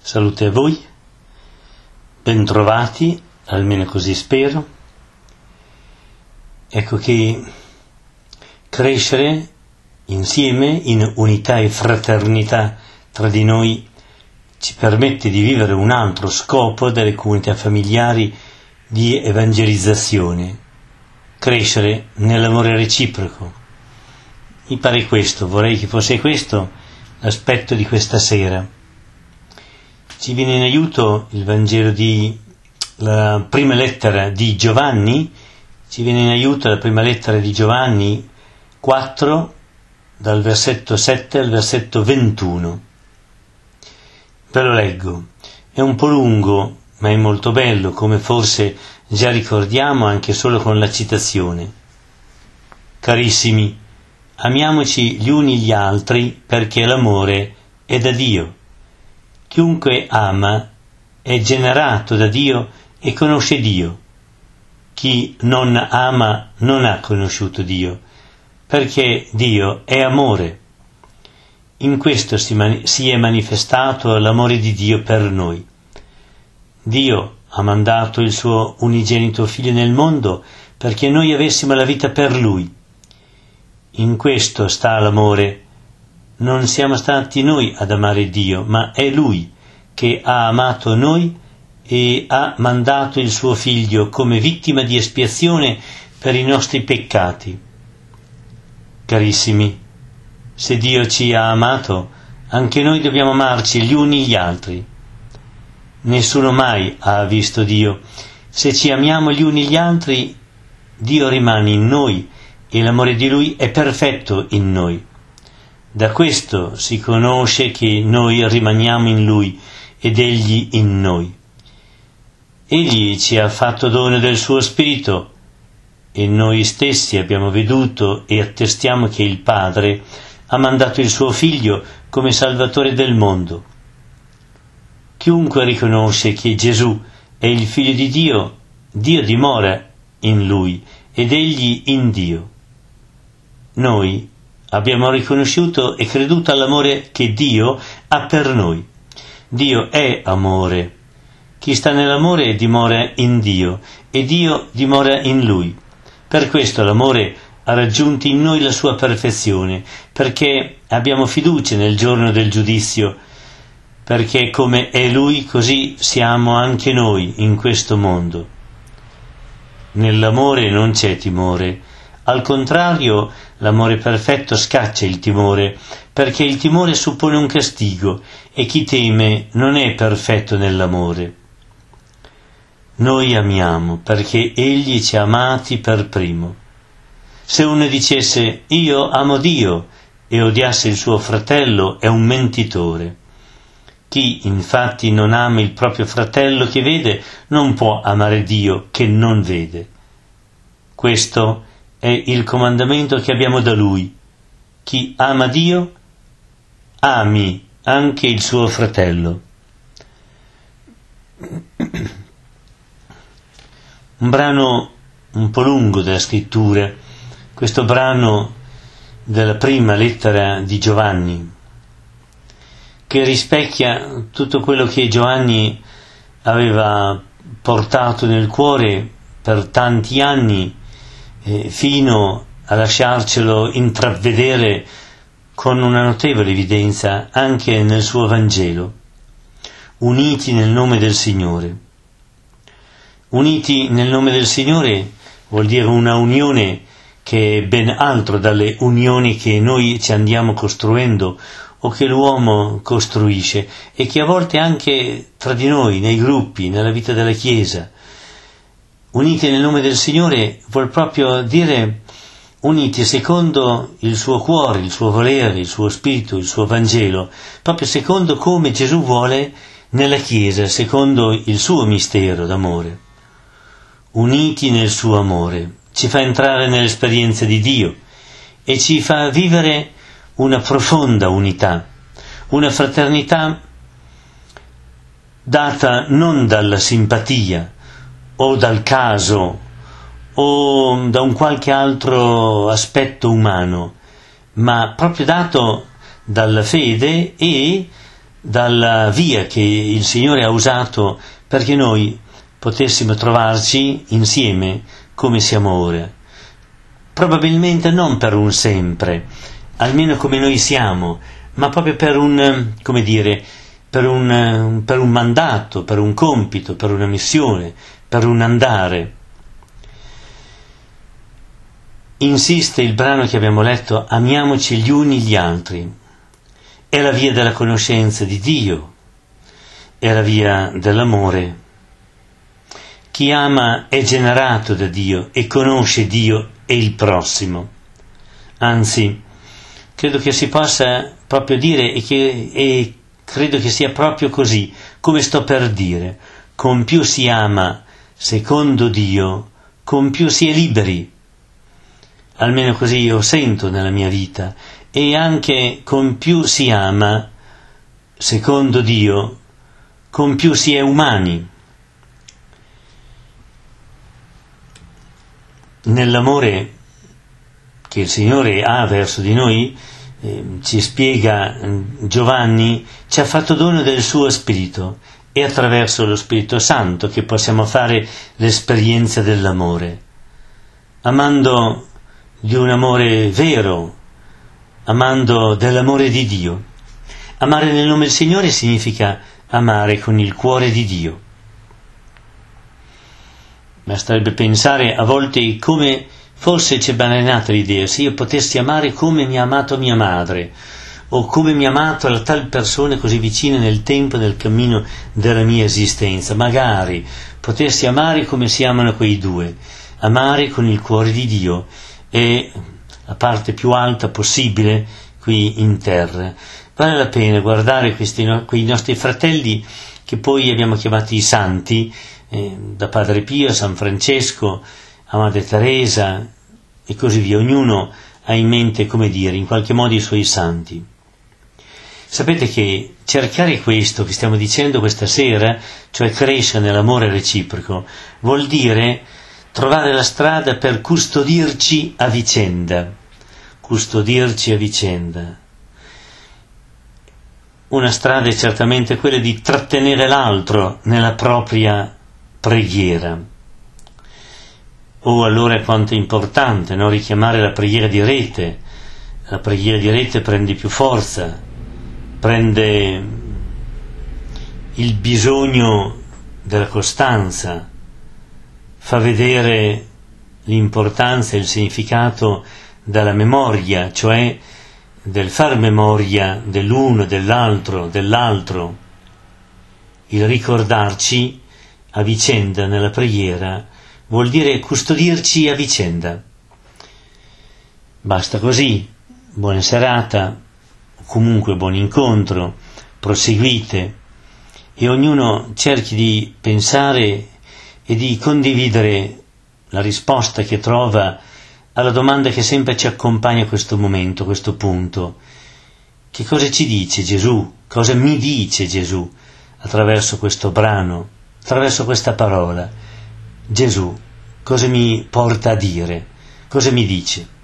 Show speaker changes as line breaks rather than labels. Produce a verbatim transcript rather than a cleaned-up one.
Salute a voi, bentrovati, almeno così spero. Ecco che crescere insieme in unità e fraternità tra di noi ci permette di vivere un altro scopo delle comunità familiari di evangelizzazione, crescere nell'amore reciproco. Mi pare questo, vorrei che fosse questo l'aspetto di questa sera. Ci viene in aiuto il Vangelo di la prima lettera di Giovanni, ci viene in aiuto la prima lettera di Giovanni quattro, dal versetto sette al versetto ventuno. Ve lo leggo, è un po' lungo, ma è molto bello, come forse già ricordiamo anche solo con la citazione. Carissimi, amiamoci gli uni gli altri perché l'amore è da Dio. Chiunque ama è generato da Dio e conosce Dio. Chi non ama non ha conosciuto Dio, perché Dio è amore. In questo si, mani- si è manifestato l'amore di Dio per noi. Dio ha mandato il suo unigenito Figlio nel mondo perché noi avessimo la vita per Lui. In questo sta l'amore. Non siamo stati noi ad amare Dio, ma è Lui che ha amato noi e ha mandato il suo Figlio come vittima di espiazione per i nostri peccati. Carissimi, se Dio ci ha amato, anche noi dobbiamo amarci gli uni gli altri. Nessuno mai ha visto Dio. Se ci amiamo gli uni gli altri, Dio rimane in noi e l'amore di Lui è perfetto in noi. Da questo si conosce che noi rimaniamo in Lui ed Egli in noi. Egli ci ha fatto dono del suo Spirito e noi stessi abbiamo veduto e attestiamo che il Padre ha mandato il suo Figlio come Salvatore del mondo. Chiunque riconosce che Gesù è il Figlio di Dio, Dio dimora in Lui ed Egli in Dio. Noi abbiamo riconosciuto e creduto all'amore che Dio ha per noi. Dio è amore. Chi sta nell'amore dimora in Dio e Dio dimora in Lui. Per questo l'amore ha raggiunto in noi la sua perfezione, perché abbiamo fiducia nel giorno del giudizio, perché come è Lui così siamo anche noi in questo mondo. Nell'amore non c'è timore. Al contrario, l'amore perfetto scaccia il timore, perché il timore suppone un castigo e chi teme non è perfetto nell'amore. Noi amiamo perché Egli ci ha amati per primo. Se uno dicesse io amo Dio e odiasse il suo fratello è un mentitore. Chi infatti non ama il proprio fratello che vede non può amare Dio che non vede. Questo è il comandamento che abbiamo da Lui. Chi ama Dio, ami anche il suo fratello. Un brano un po' lungo della scrittura, questo brano della prima lettera di Giovanni, che rispecchia tutto quello che Giovanni aveva portato nel cuore per tanti anni, eh, fino a lasciarcelo intravedere con una notevole evidenza anche nel suo Vangelo. Uniti nel nome del Signore. Uniti nel nome del Signore vuol dire una unione che è ben altro dalle unioni che noi ci andiamo costruendo o che l'uomo costruisce e che a volte anche tra di noi, nei gruppi, nella vita della Chiesa. Uniti nel nome del Signore vuol proprio dire uniti secondo il suo cuore, il suo volere, il suo spirito, il suo Vangelo, proprio secondo come Gesù vuole nella Chiesa, secondo il suo mistero d'amore. Uniti nel suo amore, ci fa entrare nell'esperienza di Dio e ci fa vivere una profonda unità, una fraternità data non dalla simpatia o dal caso o da un qualche altro aspetto umano, ma proprio dato dalla fede e dalla via che il Signore ha usato perché noi potessimo trovarci insieme come siamo ora. Probabilmente non per un sempre, almeno come noi siamo, ma proprio per un, come dire, per un, per un mandato, per un compito, per una missione, per un andare. Insiste il brano che abbiamo letto: amiamoci gli uni gli altri. È la via della conoscenza di Dio, è la via dell'amore. Chi ama è generato da Dio e conosce Dio e il prossimo. Anzi, credo che si possa proprio dire, e, che, e credo che sia proprio così, come sto per dire: con più si ama secondo Dio, con più si è liberi. Almeno così io sento nella mia vita. E anche con più si ama secondo Dio, con più si è umani. Nell'amore che il Signore ha verso di noi, eh, ci spiega Giovanni, ci ha fatto dono del suo Spirito, e attraverso lo Spirito Santo che possiamo fare l'esperienza dell'amore, amando di un amore vero, amando dell'amore di Dio. Amare nel nome del Signore significa amare con il cuore di Dio. Basterebbe pensare a volte come forse c'è balenata l'idea: se io potessi amare come mi ha amato mia madre, o come mi ha amato la tal persona così vicina nel tempo e nel cammino della mia esistenza, magari potessi amare come si amano quei due, amare con il cuore di Dio. È la parte più alta possibile qui in terra. Vale la pena guardare questi no- quei nostri fratelli che poi abbiamo chiamati i santi, eh, da Padre Pio, San Francesco, a Madre Teresa e così via. Ognuno ha in mente, come dire, in qualche modo i suoi santi. Sapete che cercare questo che stiamo dicendo questa sera, cioè crescere nell'amore reciproco, vuol dire trovare la strada per custodirci a vicenda, custodirci a vicenda. Una strada è certamente quella di trattenere l'altro nella propria preghiera. Oh, allora quanto è importante, no? Richiamare la preghiera di rete. La preghiera di rete prende più forza, prende il bisogno della costanza, fa vedere l'importanza e il significato della memoria, cioè del far memoria dell'uno, dell'altro, dell'altro. Il ricordarci a vicenda nella preghiera vuol dire custodirci a vicenda. Basta così. Buona serata, comunque buon incontro, proseguite e ognuno cerchi di pensare e di condividere la risposta che trova alla domanda che sempre ci accompagna a questo momento, a questo punto. Che cosa ci dice Gesù? Cosa mi dice Gesù attraverso questo brano, attraverso questa parola? Gesù cosa mi porta a dire? Cosa mi dice?